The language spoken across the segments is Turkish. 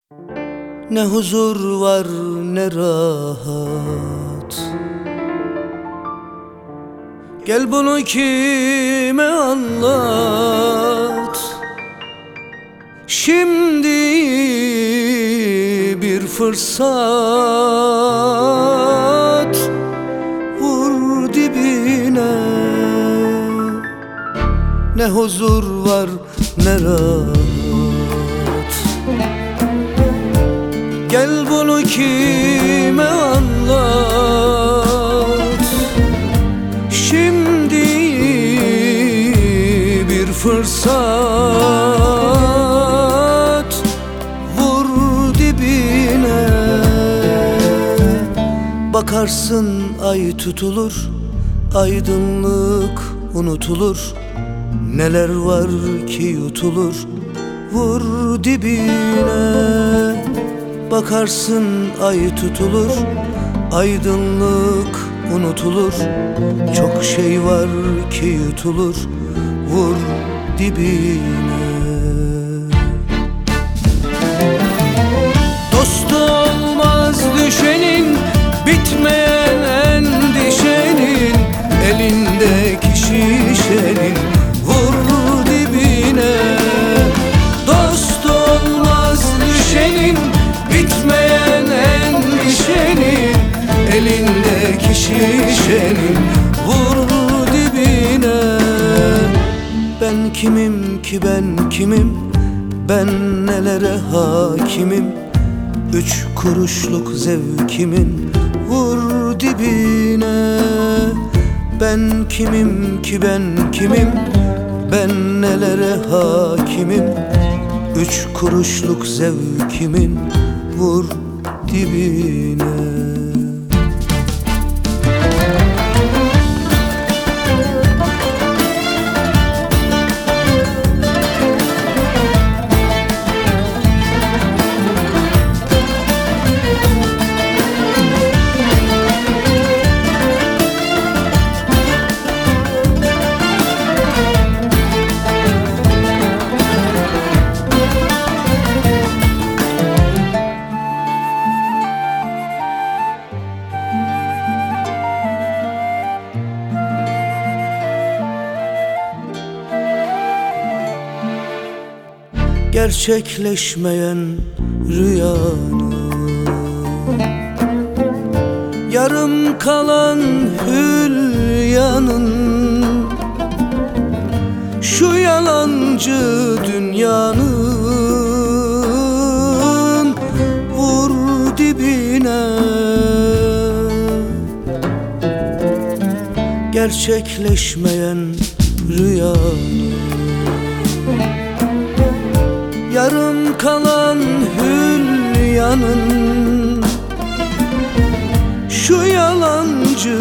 Ne huzur var ne rahat. Gel bunu kime anlat. Şimdi bir fırsat, vur dibine. Ne huzur var ne rahat. Gel bunu kime anlat. Şimdi bir fırsat, vur dibine. Bakarsın ay tutulur, aydınlık unutulur. Neler var ki yutulur, vur dibine. Bakarsın ay tutulur, aydınlık unutulur. Çok şey var ki yutulur, vur dibine. Dostu olmaz düşenin, bitmeyen endişenin, elindeki şişenin, vur dibine. Dost olmaz düşenin, bitmeyen endişenin, elindeki şişenin, vur dibine. Ben kimim ki ben kimim, ben nelere hakimim. 3 kuruşluk zevkimin, vur dibine. Ben kimim ki ben kimim, ben nelere hakimim. 3 kuruşluk zevkimin, vur dibine. Gerçekleşmeyen rüyanın, yarım kalan hülyanın, şu yalancı dünyanın, vur dibine. Gerçekleşmeyen rüyanın, yarım kalan hülyanın, şu yalancı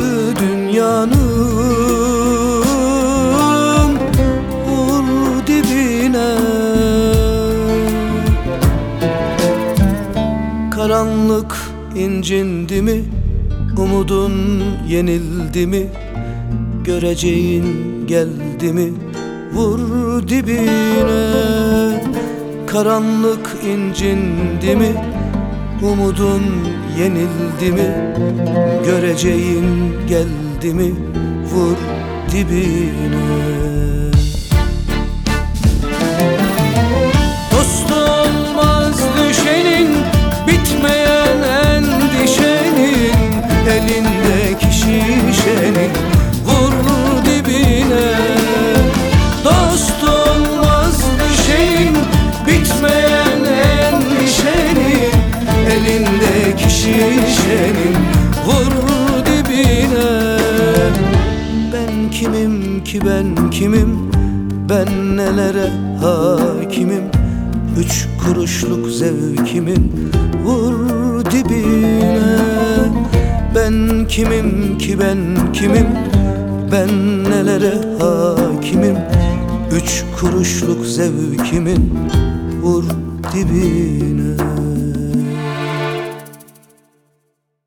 dünyanın, vur dibine. Karanlık incindi mi, umudun yenildi mi, göreceğin geldi mi, vur dibine. Karanlık incindi mi, umudun yenildi mi, göreceğin geldi mi, vur dibine. Dostu olmaz düşenin, bitmeyen endişenin, elindeki şişenin, vur dibine. Dost olmaz düşenin, bitmeyen endişenin, elindeki şişenin, vur dibine. Ben kimim ki ben kimim, ben nelere hakimim. 3 kuruşluk zevkimin, vur dibine. Ben kimim ki ben kimim, ben nelere hakimim. 3 kuruşluk zevkimin, vur dibine.